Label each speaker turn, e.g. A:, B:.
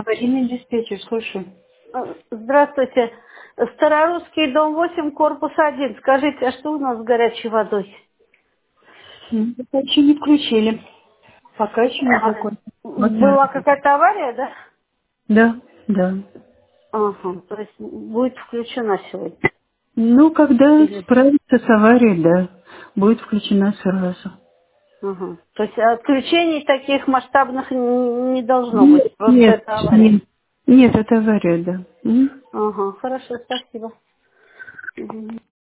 A: Аварийный диспетчер, слушай.
B: Здравствуйте. Старорусский, дом 8, корпус 1. Скажите, а что у нас с горячей водой?
A: Пока еще не включили. Пока еще не закончили.
B: Была какая-то авария, да?
A: Да, да.
B: Ага, то есть будет включена сегодня.
A: Ну, когда
B: Или...
A: справится с аварией, да, будет включена сразу.
B: Ага. То есть отключений таких масштабных не должно
A: Нет,
B: быть, просто
A: нет,
B: это авария.
A: нет. Нет, это авария, да.
B: Ага, хорошо, спасибо. Мгм.